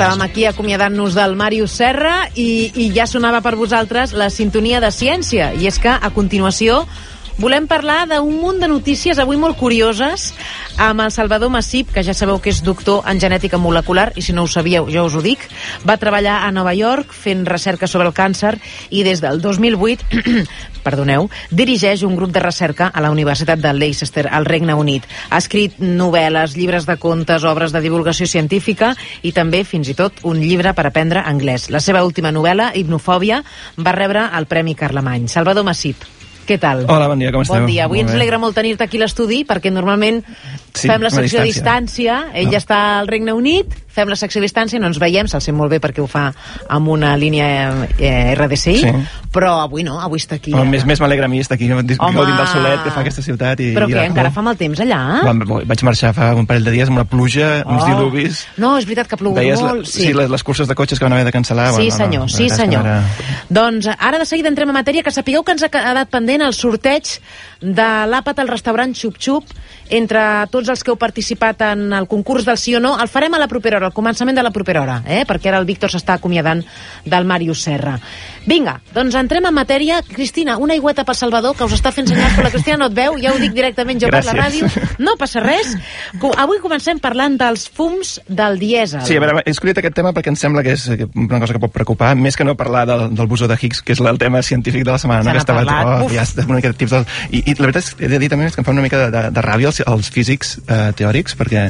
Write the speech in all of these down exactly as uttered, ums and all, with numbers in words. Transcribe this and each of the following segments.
Estàvem aquí acomiadant-nos del Màrius Serra i, i ja sonava per vosaltres la sintonia de ciència. I és que, a continuació, volem parlar d'un munt de notícies avui molt curioses amb el Salvador Massip, que ja sabeu que és doctor en genètica molecular, i si no ho sabíeu, jo us ho dic. Va treballar a Nova York fent recerca sobre el càncer i des del dos mil vuit perdoneu, dirigeix un grup de recerca a la Universitat de Leicester, al Regne Unit. Ha escrit novel·les, llibres de contes, obres de divulgació científica i també, fins i tot, un llibre per aprendre anglès. La seva última novel·la, Hipnofòbia, va rebre el Premi Carlemany. Salvador Massip, què tal? Hola, bon dia, com esteu? Bon dia. Avui ens alegra molt tenir-te aquí a l'estudi perquè normalment sí, fem la secció a distància. Ell no. està al Regne Unit, fem la secció a distància, no ens veiem, se'l sent molt bé perquè ho fa amb una línia eh, R D C I, sí. Però avui no, avui està aquí. Home, més més m'alegra a mi estar aquí, gaudint del solet que fa aquesta ciutat. I, però i què, encara fa mal temps allà? Vaig marxar fa un parell de dies amb una pluja, oh. uns dilubis. No, és veritat que ha plogut Veies molt. La, sí, sí les, les curses de cotxes que van haver de cancel·lar. Sí, bueno, senyor, no, sí, senyor. Era... Doncs ara de seguida entrem a matèria, que sapigueu que ens ha quedat pendent el sorteig de l'àpat al restaurant Xup Xup entre tots els que heu participat en el concurs del sí o no. El farem a la propera hora, al començament de la propera hora, eh? perquè ara el Víctor s'està acomiadant del Màrius Serra. Vinga, doncs entrem en matèria. Cristina, una aigüeta pel Salvador, que us està fent senyals, però la Cristina no et veu, ja ho dic directament jo Gràcies. Per la ràdio. No passa res. Avui comencem parlant dels fums del dièsel. Sí, a veure, he escollit aquest tema perquè em sembla que és una cosa que pot preocupar, més que no parlar del, del bosó de Higgs, que és el tema científic de la setmana. Se n'ha que parlat. Oh, ja una mica de tips del... I, I la veritat és que he de dir també que em fa una mica de, de, de ràbia els, els físics eh, teòrics, perquè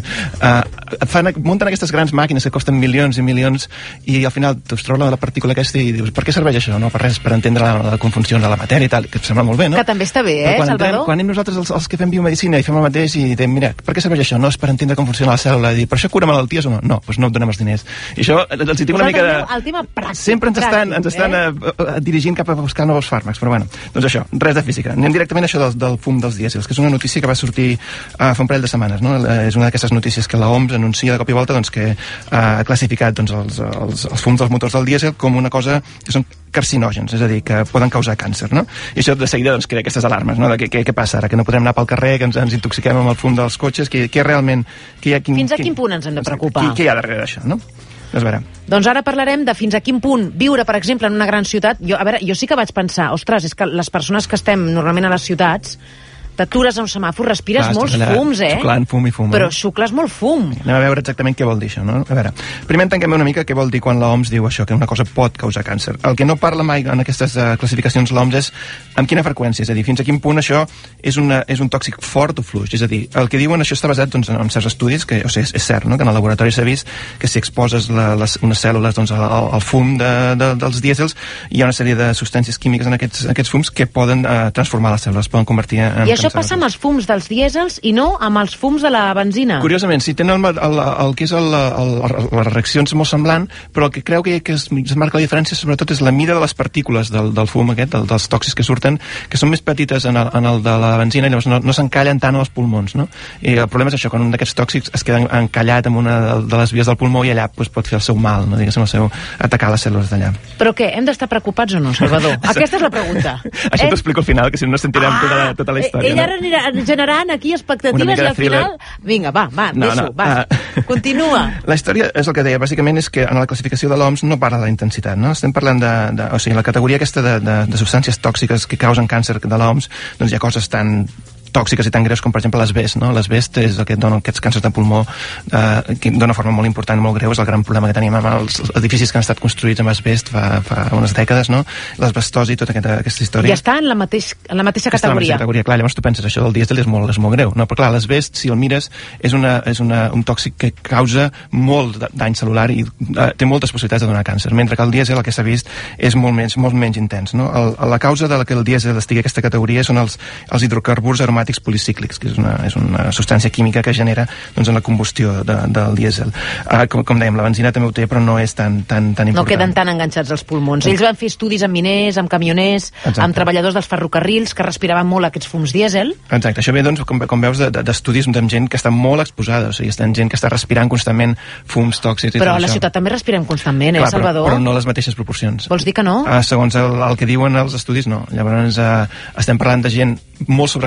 eh, fan, munten aquestes grans màquines que costen milions i milions i al final tu trobes la, la partícula aquesta i dius, per què serveix això? No, per res, per entendre la, la confunció de la matèria i tal, que em sembla molt bé, no? Que també està bé, eh, quan Salvador? Entrem, quan anem nosaltres els, els que fem biomedicina i fem el mateix i diem, mira, per què serveix això? No, és per entendre com funciona la cèl·lula. I dir, per això cura malalties o no? No, doncs no et donem els diners. I això els hi tinc una mica de... El tema pràctic. Sempre ens estan, ens estan eh? uh, dirigint cap a buscar nous fàrmacs, però bueno, doncs això, res de física. Anem directament a això del, del fum dels dièsels, que és una notícia que va sortir uh, fa un parell de setmanes, no? Uh, és una d'aquestes notícies que la O M S anuncia de cop i volta doncs, que uh, ha classificat doncs, els, els, els fums dels motors del dièsel com una cosa que són carcinògens, és a dir, que poden causar càncer, no? I això de seguida doncs, crea aquestes alarmes, no? De què, què, què passa ara? Que no podrem anar pel carrer, que ens, ens intoxiquem amb el fum dels cotxes, que, que realment... Que hi ha, quin, Fins a quin, quin punt ens hem de preocupar? Què hi ha darrere d'això, no? Doncs, veure. doncs ara parlarem de fins a quin punt viure, per exemple, en una gran ciutat. Jo, a veure, jo sí que vaig pensar, ostres, és que les persones que estem normalment a les ciutats t'atures a un semàfor, respires Clar, molts allà, fums, eh? Xuclant fum i fum. Però eh? xucles molt fum. Anem a veure exactament què vol dir això, no? A veure, primer entenguem una mica què vol dir quan la O M S diu això, que una cosa pot causar càncer. El que no parla mai en aquestes uh, classificacions la O M S és amb quina freqüència, és a dir, fins a quin punt això és, una, és un tòxic fort o fluix. És a dir, el que diuen això està basat doncs, en certs estudis, que o sigui, és, és cert, no? Que en el laboratori s'ha vist que si exposes la, les, unes cèl·lules doncs, al, al fum de, de, dels dièsels, hi ha una sèrie de substàncies químiques en aquests, aquests fums que poden uh, transformar les cèl·lules, poden convertir en... I això passa amb els fums dels dièsels i no amb els fums de la benzina. Curiosament, sí, tenen el, el, el que és el, el, el, les reaccions molt semblant, però el que creu que, que es, es marca la diferència sobretot és la mida de les partícules del, del fum aquest, del, dels tòxics que surten, que són més petites en el, en el de la benzina i llavors no, no s'encallen tant als pulmons, no? I el problema és això, quan un d'aquests tòxics es queda encallat en una de, de les vies del pulmó i allà pues, pot fer el seu mal, no? Diguéssim, el seu, atacar les cèl·lules d'allà. Però què, hem d'estar preocupats o no, Salvador? Aquesta és la pregunta. Això eh? t'ho explico al final, que si no sentirem ah, tota, la, tota la història. Ell ara no? anirà generant aquí expectatives i al final... Vinga, va, va, no, deixo, no, va, uh, continua. La història és el que deia, bàsicament és que en la classificació de l'O M S no parla de la intensitat, no? Estem parlant de, de o sigui, la categoria aquesta de, de, de substàncies tòxiques que causen càncer de l'O M S, doncs hi ha coses tan tòxiques i tan greus com, per exemple, l'asbest, no? L'asbest és el que dona aquests càncers de pulmó eh, que d'una forma molt important, molt greu, és el gran problema que tenim amb els edificis que han estat construïts amb asbest fa, fa unes dècades, no? L'asbestosi, tota aquesta, aquesta història. I està en la, mateix, en la mateixa categoria. Està en la mateixa categoria, clar, llavors tu penses, això del dièsel és molt, és molt greu, no? Però clar, l'asbest, si el mires, és, una, és una, un tòxic que causa molt dany cel·lular i eh, té moltes possibilitats de donar càncer, mentre que el dièsel, el que s'ha vist, és molt menys, molt menys intens, no? El, la causa de la que el dièsel estigui a aquesta categoria són els, els hidrocarburs aromàtics policíclics, que és una, és una substància química que genera doncs, en la combustió de, del dièsel. Uh, com, com dèiem, la benzina també ho té, però no és tan, tan, tan important. No queden tan enganxats als pulmons. Ells van fer estudis amb miners, amb camioners, Exacte. amb treballadors dels ferrocarrils que respiraven molt aquests fums dièsel. Exacte. Això ve, doncs, com, com veus, d'estudis de, de, amb gent que està molt exposada, o sigui, està gent que està respirant constantment fums tòxics. Però a la això. ciutat també respirem constantment, eh, Clar, Salvador? Però, però no les mateixes proporcions. Vols dir que no? Uh, segons el, el que diuen els estudis, no. Llavors, uh, estem parlant de gent molt sobreexposada,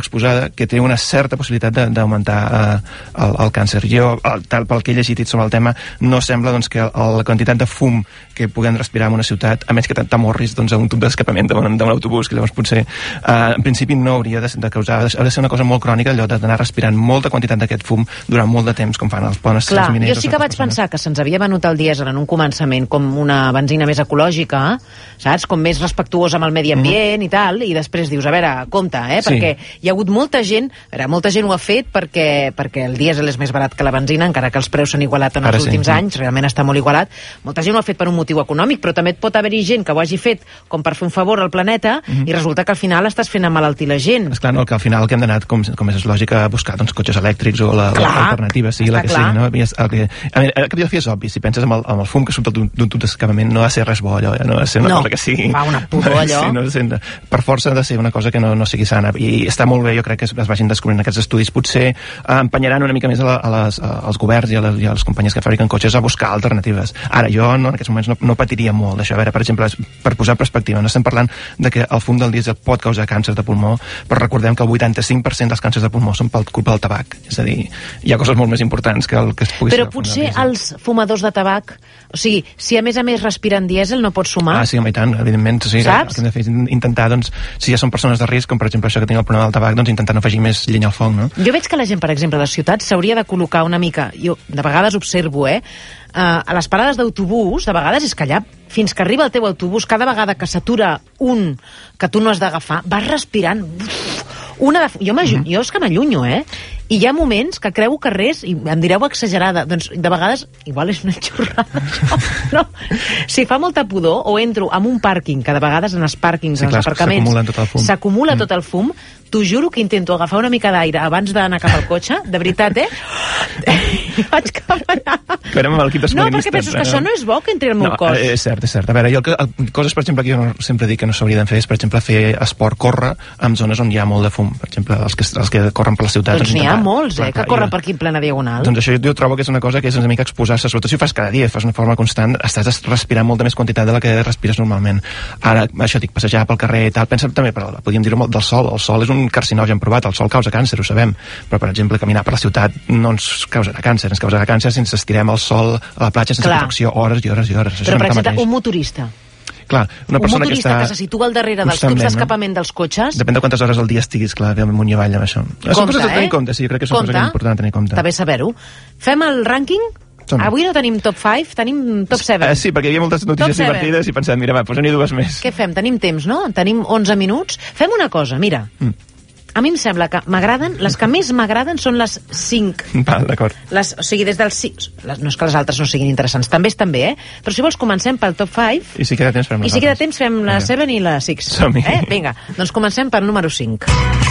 que té una certa possibilitat d'augmentar eh, el, el càncer. Jo, el, tal pel que he llegit sobre el tema, no sembla doncs, que el, la quantitat de fum que puguem respirar en una ciutat, a més que t'amorris doncs, a un tub d'escapament d'un autobús, que llavors potser eh, en principi no hauria de, de causar, ha de ser una cosa molt crònica, allò d'anar respirant molta quantitat d'aquest fum durant molt de temps, com fan els bones Clar, miners. jo sí que vaig pensar que se'ns havia venut el dièsel en un començament com una benzina més ecològica, saps? Com més respectuosa amb el medi ambient mm. i tal, i després dius, a veure, compte, eh? Sí. Perquè hi ha hagut molta gent, a veure, molta gent ho ha fet perquè, perquè el dièsel és més barat que la benzina, encara que els preus s'han igualat en els Ara últims sí. anys, realment està molt igualat. Molta gent ho ha fet per un motiu econòmic, però també et pot haver-hi gent que ho hagi fet com per fer un favor al planeta mm -hmm. i resulta que al final estàs fent emmalaltir la gent. Esclar, no, que al final el que hem d'anar, com, com és lògica, a buscar doncs, cotxes elèctrics o l'alternativa, sigui la que clar. sigui. No? I és, el que, a mi, el que jo és obvi, si penses en el, en el fum que surt d'un tub d'escapament, no ha de ser res bo allò, ja, no ha de ser una no, cosa que sigui... fa una pudor allò. Sí, no, per força ha de ser una cosa que no, no sigui sana, i està molt bé, jo crec que es, es vagin descobrint aquests estudis, potser eh, empenyaran una mica més a la, a les, a, als governs i a, les, i a les companyies que fabriquen cotxes a buscar alternatives. Ara, jo no, en aquests moments no, no patiria molt d'això. A veure, per exemple, per posar perspectiva, no estem parlant de que el fum del dièsel pot causar càncer de pulmó, però recordem que el vuitanta-cinc per cent dels càncers de pulmó són per culpa del tabac. És a dir, hi ha coses molt més importants que el que es pugui Però ser potser els fumadors de tabac, o sigui, si a més a més respiren dièsel, no pots sumar? Ah, sí, home, i tant, evidentment. Sí, saps? El que hem de fer és intentar, doncs, si ja són persones de risc, com per exemple això que tinc el problema del tabac, doncs intentar no afegir més llenya al foc, no? Jo veig que la gent, per exemple, de les ciutats s'hauria de col·locar una mica, jo de vegades observo, eh, uh, a les parades d'autobús, de vegades és que allà, fins que arriba el teu autobús, cada vegada que s'atura un que tu no has d'agafar, vas respirant uf, una de... Jo, mm-hmm. jo és que m'allunyo, eh? I hi ha moments que creu carrers, i em direu exagerada, doncs de vegades, igual és una xorrada, això, no? Si fa molta pudor, o entro en un pàrquing, que de vegades en els pàrquings, sí, en els aparcaments, s'acumula tot, mm. tot el fum, t'ho juro que intento agafar una mica d'aire abans d'anar cap al cotxe, de veritat, eh? I vaig cap allà. No, perquè penso que això no és bo que entri al meu no, cos. És cert, és cert. A veure, jo, coses, per exemple, que jo no, sempre dic que no s'haurien de fer és, per exemple, fer esport, córrer en zones on hi ha molt de fum. Per exemple, els que, els que corren per la ciutat. Doncs n'hi ha molts, eh, que corren per aquí en plena diagonal. Doncs això jo trobo que és una cosa que és una mica exposar-se, sobretot si ho fas cada dia, fas una forma constant, estàs respirant molta més quantitat de la que respires normalment. Ara, això dic, passejar pel carrer i tal, pensa també, però podríem dir-ho del sol, el sol és un carcinogen provat, el sol causa càncer, ho sabem, però per exemple caminar per la ciutat no ens causarà càncer, ens causarà càncer si ens estirem al sol a la platja sense protecció hores i hores i hores. Però per exemple, un motorista clar, una persona un motorista que, està que se situa al darrere dels tubs d'escapament dels cotxes, depèn de quantes hores al dia estiguis, clar, amunt i avall amb això. Compte, són coses a tenir eh? en compte, sí, crec que són compte. coses importants a tenir en compte. Està bé saber-ho. Fem el rànquing? Som. Avui no tenim top cinc, tenim top set. Uh, sí, perquè hi havia moltes notícies divertides i pensem, mira, va, posem-hi dues més. Què fem? Tenim temps, no? Tenim onze minuts. Fem una cosa, mira. Mm. A mi em sembla que m'agraden, les que més m'agraden són les cinc. Val, d'acord. O sigui, des dels cinc... No és que les altres no siguin interessants, també estan bé, eh? Però si vols comencem pel top cinc... I si queda temps fem les I si queda temps fem la set i la sis. Som-hi. Eh? Vinga, doncs comencem pel número cinc.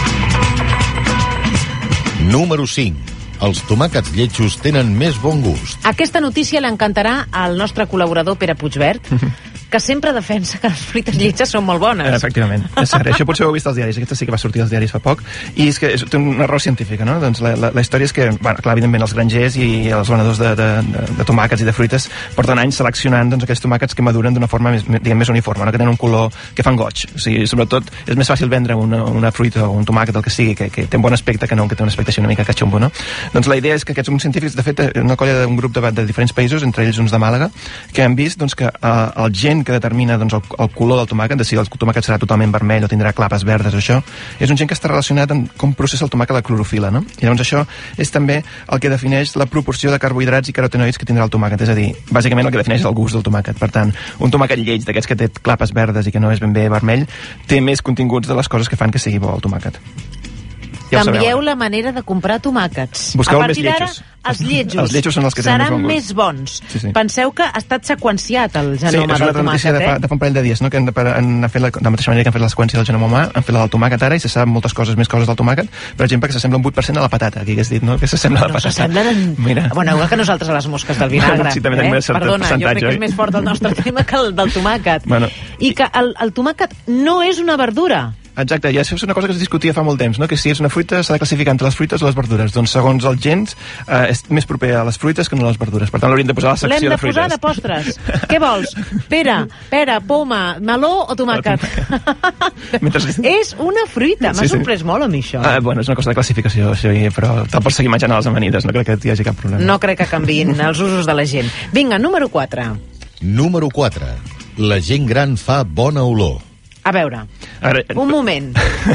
Número cinc. Els tomàquets lletjos tenen més bon gust. Aquesta notícia l'encantarà al nostre col·laborador Pere Puigverd, que sempre defensa que les fruites lletges són molt bones. Efectivament, és cert. Això potser ho heu vist als diaris. Aquesta sí que va sortir als diaris fa poc. I és que és, té una raó científica, no? Doncs la, la, la història és que, bueno, clar, evidentment, els grangers i els venedors de, de, de, de tomàquets i de fruites porten anys seleccionant doncs, aquests tomàquets que maduren d'una forma més, diguem, més uniforme, no? Que tenen un color que fan goig. O sigui, sobretot, és més fàcil vendre una, una fruita o un tomàquet, el que sigui, que, que té un bon aspecte que no que té un aspecte així una mica catxombo, no? Doncs la idea és que aquests científics, de fet, una colla d'un grup de, de diferents països, entre ells uns de Màlaga, que han vist doncs, que eh, el gen que determina doncs, el, el color del tomàquet, de si el tomàquet serà totalment vermell o tindrà clapes verdes o això, és un gen que està relacionat amb com processa el tomàquet la clorofila, no? I llavors això és també el que defineix la proporció de carbohidrats i carotenoids que tindrà el tomàquet, és a dir, bàsicament el que defineix el gust del tomàquet. Per tant, un tomàquet lleig d'aquests que té clapes verdes i que no és ben bé vermell, té més continguts de les coses que fan que sigui bo el tomàquet. Ja Canvieu la manera de comprar tomàquets. Busqueu a partir d'ara, els lletjos, els lletjos són els que seran més, més bons. Sí, sí. Penseu que ha estat seqüenciat el genoma sí, del tomàquet. Sí, és una notícia de, fa, de fa un parell de dies, no? Que han, han fet la, de la mateixa manera que han fet la seqüència del genoma humà, han fet la del tomàquet ara i se saben moltes coses, més coses del tomàquet. Per exemple, que s'assembla un vuit per cent a la patata, aquí hagués dit, no? Que s'assembla a la no, patata. S'assemblen en... Mira. Bueno, igual que nosaltres a les mosques del vinagre. Sí, també tenim eh? Perdona, jo crec que és més fort el nostre tema que el del tomàquet. Bueno. I que el, el tomàquet no és una verdura. Exacte, i això és una cosa que es discutia fa molt temps, no? Que si és una fruita s'ha de classificar entre les fruites o les verdures. Doncs segons els gens eh, és més proper a les fruites que no a les verdures. Per tant, l'hauríem de posar a la secció de fruites. L'hem de posar de postres. Què vols? Pera, pera, poma, meló o tomàquet? Mentre... És una fruita. M'ha sí, sorprès sí. molt a mi això. Uh, bueno, és una cosa de classificació, això, però te'l pots seguir menjant a les amanides. No crec que hi hagi cap problema. No crec que canviïn els usos de la gent. Vinga, número quatre. Número quatre. La gent gran fa bona olor. A veure, a veure un moment.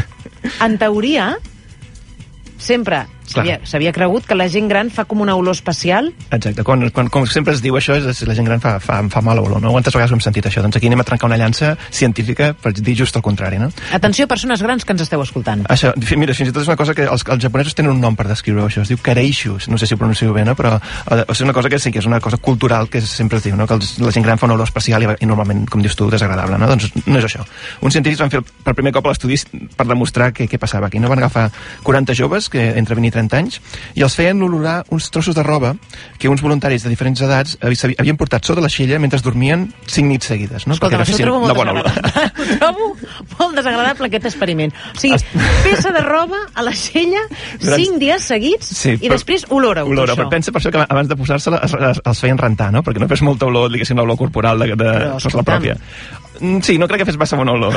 En teoria, sempre s'havia cregut que la gent gran fa com una olor especial. Exacte, quan, quan, com sempre es diu això, és la gent gran fa, fa, fa mala olor, no? Quantes vegades ho hem sentit això? Doncs aquí anem a trencar una llança científica per dir just el contrari, no? Atenció, persones grans que ens esteu escoltant. Això, mira, fins i tot és una cosa que els, els japonesos tenen un nom per descriure això, es diu kareishu, no sé si ho pronuncio bé, no? Però és una cosa que sí que és una cosa cultural que sempre es diu, no? Que els, la gent gran fa una olor especial i, i normalment, com dius tu, desagradable, no? Doncs no és això. Uns científics van fer per primer cop l'estudi per demostrar què, què passava aquí, no? Van agafar quaranta joves, que entre vint i trenta anys, i els feien olorar uns trossos de roba que uns voluntaris de diferents edats havien portat sota l'aixella mentre dormien cinc nits seguides, no? Escolta, m'ho trobo molt desagradable. Ho trobo molt desagradable aquest experiment. O sigui, peça de roba a l'aixella cinc dies seguits sí, i després olora-ho. Olora, però pensa per això que abans de posar-se-la els feien rentar, no? Perquè no fes molta olor, diguéssim, l'olor corporal de, de, de la pròpia. Sí, no crec que fes massa bona olor.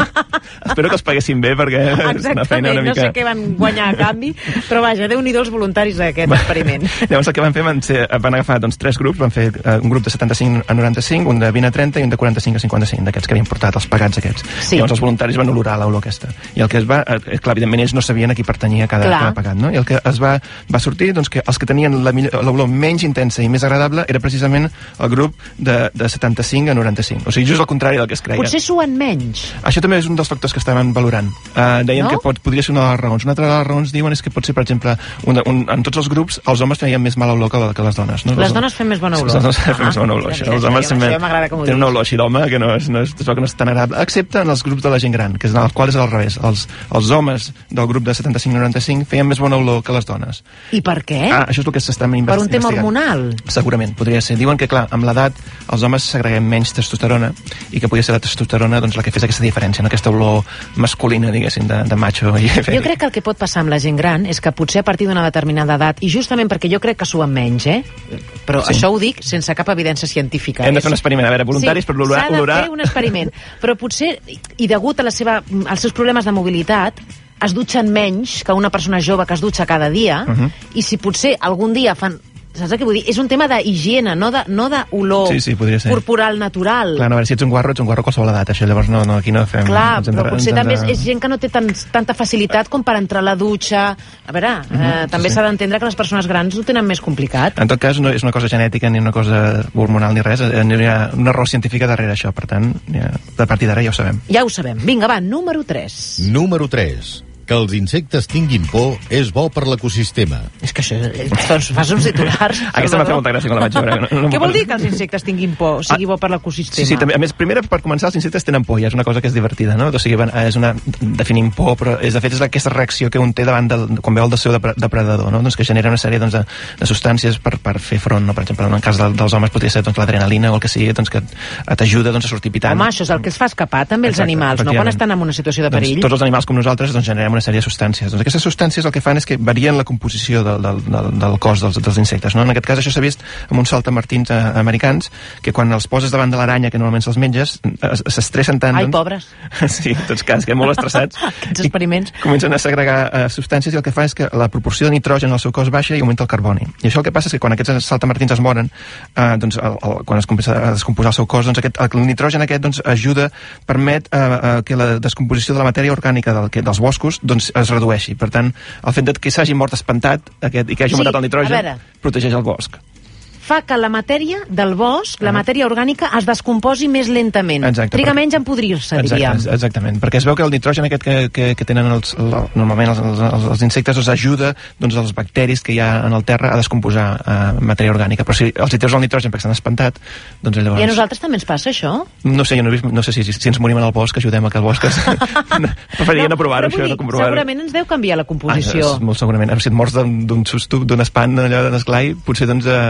Espero que els paguessin bé, perquè exactament, és una feina una mica... no sé què van guanyar a canvi, però vaja, Déu-n'hi-do els voluntaris d'aquest experiment. Llavors el que van fer van, ser, van agafar doncs, tres grups, van fer uh, un grup de setanta-cinc a noranta-cinc, un de vint a trenta i un de quaranta-cinc a cinquanta-cinc, d'aquests que havien portat, els pagats aquests. Sí. Llavors els voluntaris van olorar l'olor aquesta. I el que es va... Eh, clar, evidentment ells no sabien a qui pertanyia cada, cada pagat, no? I el que es va, va sortir, doncs, que els que tenien l'olor menys intensa i més agradable era precisament el grup de, de setanta-cinc a noranta-cinc. O sigui, just al contrari del que es creia. Potser suen menys. Això també és un dels factors que estaven valorant. Uh, deien no? que pot, podria ser una de les raons. Una altra de les raons diuen és que pot ser, per exemple, un, un, en tots els grups els homes feien més mala olor que, que les dones. No? Les, les dones fem més bona olor. Les dones ah, fem més bona olor. Ah, els homes tenen una olor així d'home que no és, no, és, no és tan agradable, excepte en els grups de la gent gran, que és en els quals és al revés. Els, els homes del grup de setanta-cinc a noranta-cinc feien més bona olor que les dones. I per què? Ah, això és el que s'està investigant. Per un tema hormonal? Segurament, podria ser. Diuen que, clar, amb l'edat els homes segreguem menys testosterona i que podria ser la testosterona doncs, la que fes aquesta diferència, no? Aquesta olor masculina, diguéssim, de, de macho. I jo crec que el que pot passar amb la gent gran és que potser a partir d'una determinada edat, i justament perquè jo crec que suen menys, eh? Però sí. Això ho dic sense cap evidència científica. Hem de fer un experiment, a veure, voluntaris sí, per olorar... s'ha de fer un experiment, però potser, i degut a la seva, als seus problemes de mobilitat, es dutxen menys que una persona jove que es dutxa cada dia, uh-huh. I si potser algun dia fan... Saps què vull dir? És un tema d'higiene, no de, no d'olor sí, sí, corporal natural. Clar, no, a veure, si ets un guarro, ets un guarro a qualsevol edat, això, llavors no, no, aquí no fem... Clar, però potser de... també és, és gent que no té tan, tanta facilitat com per entrar a la dutxa. A veure, mm-hmm, eh, també sí. S'ha d'entendre que les persones grans ho tenen més complicat. En tot cas, no és una cosa genètica ni una cosa hormonal ni res, hi ha una raó científica darrere això, per tant, ja, a partir d'ara ja ho sabem. Ja ho sabem. Vinga, va, número tres. Número tres. Que els insectes tinguin por és bo per l'ecosistema. És que això... Doncs fas uns titulars... Aquesta m'ha fet molta gràcia quan la vaig veure. No, no Què vol dir que els insectes tinguin por, sigui bo per l'ecosistema? Sí, sí, també. A més, primer, per començar, els insectes tenen por, ja és una cosa que és divertida, no? O sigui, és una... definim por, però és, de fet és aquesta reacció que un té davant del... quan veu el seu depredador, no? Doncs que genera una sèrie doncs, de, de substàncies per, per fer front, no? Per exemple, en el cas del, dels homes podria ser doncs, l'adrenalina o el que sigui, doncs, que t'ajuda doncs, a sortir pitant. Home, això és el que es fa escapar també els Exacte, animals, no? Quan estan en una situació de perill. Doncs, tots els animals com nosaltres doncs, generem una sèrie de substàncies. Doncs aquestes substàncies el que fan és que varien la composició del, del, del, del cos dels, dels insectes, no? En aquest cas això s'ha vist amb uns saltamartins eh, americans que quan els poses davant de l'aranya, que normalment se'ls menges, s'estressen tant... Ai, doncs, pobres! Sí, tots cas, que molt estressats. Aquests experiments. Comencen a segregar eh, substàncies i el que fa és que la proporció de nitrogen al seu cos baixa i augmenta el carboni. I això el que passa és que quan aquests saltamartins es moren, eh, doncs, el, el, quan es comença a descomposar el seu cos, doncs aquest, el nitrogen aquest doncs, ajuda, permet eh, eh, que la descomposició de la matèria orgànica del, que, dels boscos doncs, es redueixi. Per tant, el fet que s'hagi mort espantat aquest, i que hagi augmentat sí, el nitrogen protegeix el bosc. Fa que la matèria del bosc, la matèria orgànica, es descomposi més lentament. Exacte, Triga perquè... menys en podrir-se, diríem. Exacte, exactament, perquè es veu que el nitrogen aquest que, que, que tenen els, el, normalment els, els, els insectes els ajuda doncs, els bacteris que hi ha en el terra a descomposar uh, matèria orgànica. Però si els hi treus el nitrogen perquè s'han espantat, doncs llavors... I a nosaltres també ens passa això? No sé, jo no, he vist, no sé si, si ens morim en el bosc, ajudem a que el bosc... Es... Preferiria no, no provar-ho, això, no comprovar-ho. Segurament ens deu canviar la composició. Ah, molt segurament. Si et mors d'un susto, d'un espant, allò de l'esclai, potser doncs, eh,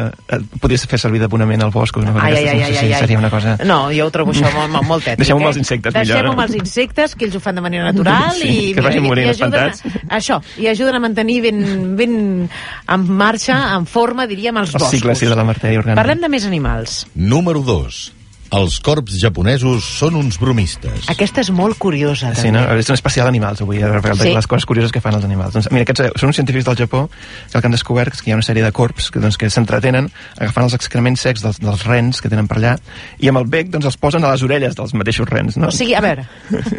podries fer servir d'abonament al bosc o una cosa ai, d'aquestes, ai, no sé ai, si ai, seria una cosa... No, jo ho trobo això molt, molt, molt tètric. Deixem-ho amb eh? els insectes millor. Deixem-ho amb els insectes, que ells ho fan de manera natural Sí, i, que vagin morint i ajuden, espantats. a, això, i ajuden a mantenir ben, ben en marxa, en forma, diríem, els El boscos. cicle, sí, de la matèria orgànica. Parlem de més animals. Número dos. Els corps japonesos són uns bromistes. Aquesta és molt curiosa, també. Sí, no? És un especial d'animals, avui, de Sí. les coses curioses que fan els animals. Doncs, mira, aquests són uns científics del Japó que el que han descobert és que hi ha una sèrie de corps que, doncs, que s'entretenen agafant els excrements secs dels, dels rens que tenen per allà i amb el bec doncs, els posen a les orelles dels mateixos rens. No? O sigui, a veure,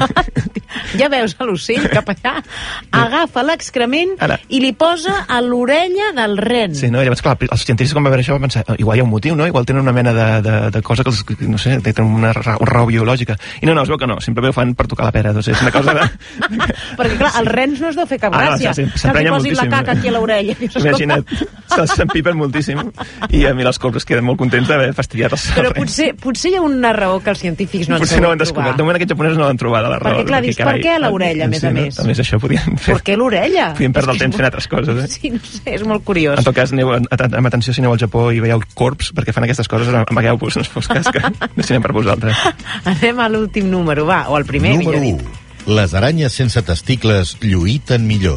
ja veus a l'ocell cap allà, agafa l'excrement Ara. i li posa a l'orella del ren. Sí, no? I llavors, clar, els científics quan va veure això van pensar, "Oh, igual hi ha un motiu, no? Igual tenen una mena de, de, de cosa que els, no sé, tenen una raó, raó biològica. I no, no, es veu que no, simplement ho fan per tocar la pera. Doncs és una cosa de... Perquè, clar, els rens no es deu fer cap Ah, no, gràcia. sí, sí, que els s'emprenya hi posin la moltíssim. caca aquí a l'orella. Imagina't, se'ls s'empipen moltíssim i a mi els corps queden molt contents d'haver fastidiat els Però rens. potser, potser hi ha una raó que els científics no han Potser no ho han sabut descobert. trobar. De moment aquests japonesos no l'han trobat, la raó. Perquè, clar, dius, per què a l'orella, a més a més? No? A més, això podien fer... Per què l'orella? Podien perdre És el que temps és fent altres coses, eh? Sí, no sé, és molt curiós. En tot cas, aneu, at- at- amb atenció si aneu al Japó i veieu corps, perquè fan aquestes coses, amagueu-vos, no us fos cas que deixem per vosaltres. Anem a l'últim número, va, o al primer, Número millor u. dit. Les aranyes sense testicles lluïten millor.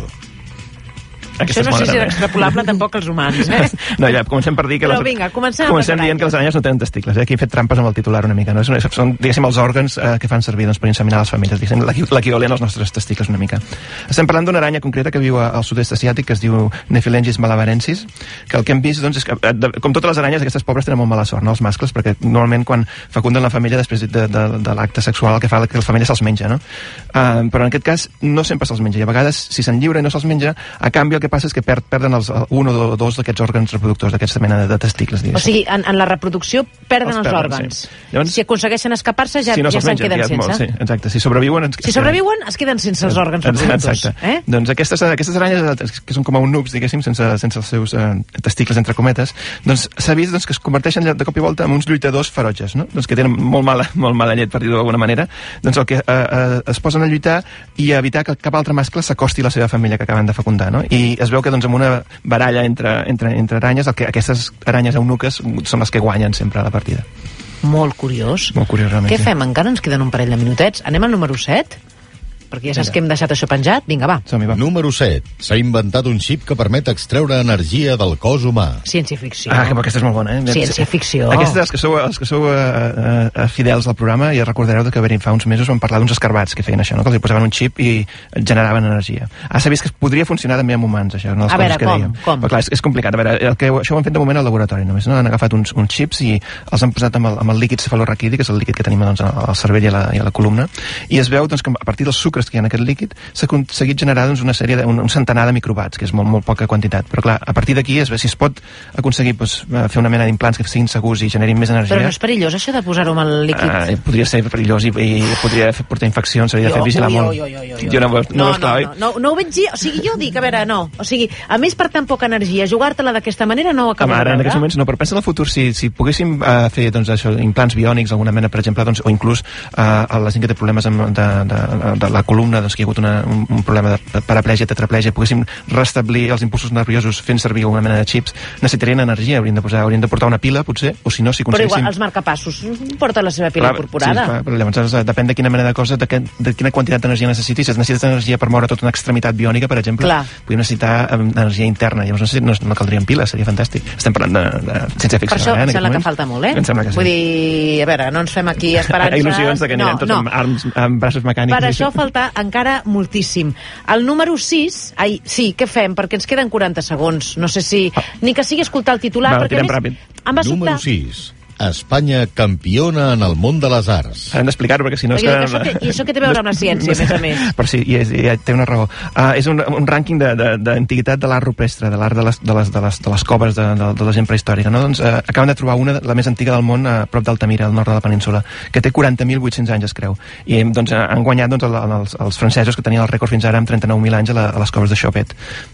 Això Aquesta és no sé bona, si és també. extrapolable tampoc als humans, eh? No, ja, comencem per dir que... Però les, vinga, comencem amb comencem les dient que les aranyes. aranyes no tenen testicles, eh? Aquí he fet trampes amb el titular una mica, no? Són, són diguéssim, els òrgans eh, que fan servir doncs, per inseminar les femelles, diguéssim, l'equi- l'equivalent als nostres testicles una mica. Estem parlant d'una aranya concreta que viu a- al sud-est asiàtic, que es diu Nephilengis malabarensis, que el que hem vist, doncs, és que, eh, de, com totes les aranyes, aquestes pobres tenen molt mala sort, no? Els mascles, perquè normalment quan fecunden la femella després de, de, de, de l'acte sexual el que fa que la femella se'ls menja, no? Uh, però en aquest cas no sempre se'ls menja, i a vegades, si se'n lliura i no se'ls menja, a canvi el que passa és que perd, perden els, un o dos d'aquests òrgans reproductors, d'aquesta mena de, de testicles, O diguéssim. sigui, en, en la reproducció perden els, Els perden, òrgans. sí. Llavors- si aconsegueixen escapar-se, ja, si no ja se'ls se'n mengen, queden ja és sense. molt, sí, exacte. Si sobreviuen... Ens, Si sobreviuen, es queden sense els òrgans reproductors. Exacte. Eh? Doncs aquestes, aquestes aranyes, que són com a un nucs, diguéssim, sense, sense els seus eh, testicles, entre cometes, doncs s'ha vist doncs, que es converteixen de cop i volta en uns lluitadors ferotges, no? Doncs que tenen molt mala, molt mala llet, per dir-ho d'alguna manera. Doncs el que eh, eh, es posen a lluitar i a evitar que cap altre mascle s'acosti a la seva família que acaben de fecundar, no? I es veu que doncs, amb una baralla entre, entre, entre aranyes, el que, aquestes aranyes eunuques són les que guanyen sempre a la partida. Molt curiós. Molt curiós, realment. Què sí. fem? Encara ens queden un parell de minutets. Anem al número set? Perquè ja saps Vinga. que hem deixat això penjat. Vinga, va. Som-hi, va. Número set. S'ha inventat un xip que permet extreure energia del cos humà. Ciència-ficció. Ah, que aquesta és molt bona, eh? Ciència-ficció. Aquestes, els que sou, els que sou uh, uh, fidels al programa, ja recordareu que va fa uns mesos vam parlar d'uns escarbats que feien això, no? Que els hi posaven un xip i generaven energia. Ah, s'ha vist que es podria funcionar també amb humans, això, una de les A coses veure, que com? dèiem. Com? Però clar, és, és complicat. A veure, el que, això ho han fet de moment al laboratori només, no? Han agafat uns, uns xips i els han posat amb el, amb el líquid cefalorraquidi, que és el líquid que tenim doncs, al cervell i a la, i a la columna, i es veu doncs, que a partir dels sucres que hi ha en aquest líquid s'ha aconseguit generar doncs, una sèrie de, un, un centenar de microbats, que és molt, molt poca quantitat. Però clar, a partir d'aquí es ve si es pot aconseguir doncs, fer una mena d'implants que siguin segurs i generin més energia. Però no és perillós, això de posar-ho amb el líquid? Ah, podria ser perillós i, i podria fer, portar infeccions, s'hauria de fer vigilar molt. Jo, jo, jo, jo. Jo no, ho veus- no, no, ho veus clar, no, oi? no, no, no ho veig dir, o sigui, jo dic, a veure, no, o sigui, a més per tan poca energia, jugar-te-la d'aquesta manera no ho acabo Home, ara, de en veure. aquests moments no, però pensa en el futur, si, si poguéssim uh, fer doncs, això, implants biònics, alguna mena, per exemple, doncs, o inclús uh, a la gent que té problemes amb, de, de, de, de la columna, doncs, que hi ha hagut una, un, un problema de paraplegia, tetraplegia, poguéssim restablir els impulsos nerviosos fent servir alguna mena de xips, necessitarien energia, haurien de, posar, haurien de portar una pila, potser, o si no, si Però aconseguíssim... igual, els marcapassos porten la seva pila incorporada. Sí, clar, però llavors eh, depèn de quina mena de cosa, de, que, de quina quantitat d'energia necessitis. Si necessites energia per moure tota una extremitat biònica, per exemple, Clar. podríem necessitar eh, energia interna. Llavors no, sé, no, no caldrien piles, seria fantàstic. Estem parlant de, de ciència-ficció. Per això eh, em en sembla aquest que falta molt, eh? Em sembla que sí. Vull dir, a veure, no ens fem aquí esperances. Il·lusions de que anirem no, tots no. amb arms, amb braços mecànics. Per i això falta encara moltíssim. El número sis, ai, sí, què fem? Perquè ens queden quaranta segons. No sé si... Ni que sigui escoltar el titular, Va, perquè a tirem més, ràpid. em va Número sobtar... sis. Espanya campiona en el món de les arts. Hem d'explicar-ho, perquè si no... és Perquè que... això té, I això què té a veure amb la ciència, a més a més? Però sí, i, és, i té una raó. Uh, és un, un rànquing d'antiguitat de, de, de l'art rupestre, de l'art de les, de, les, de, les, de les coves de, de, de la gent prehistòrica. No? Doncs, uh, acaben de trobar una, la més antiga del món, a prop d'Altamira, al nord de la península, que té quaranta mil vuit-cents anys, es creu. I doncs, han guanyat doncs, el, els, els francesos, que tenien el rècord fins ara amb trenta-nou mil anys a, la, a les coves de Chauvet.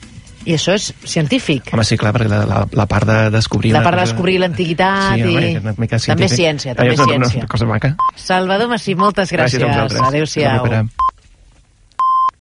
I això és científic. Home, sí, clar, perquè la, la, la part de descobrir... La una part de cosa- descobrir l'antiguitat sí, home, i... una mica També científic. ciència, també Ai, és una- ciència. Una cosa maca. Salvador Massí, moltes gràcies. Gràcies a vosaltres. Adéu-siau. Fins a la propera.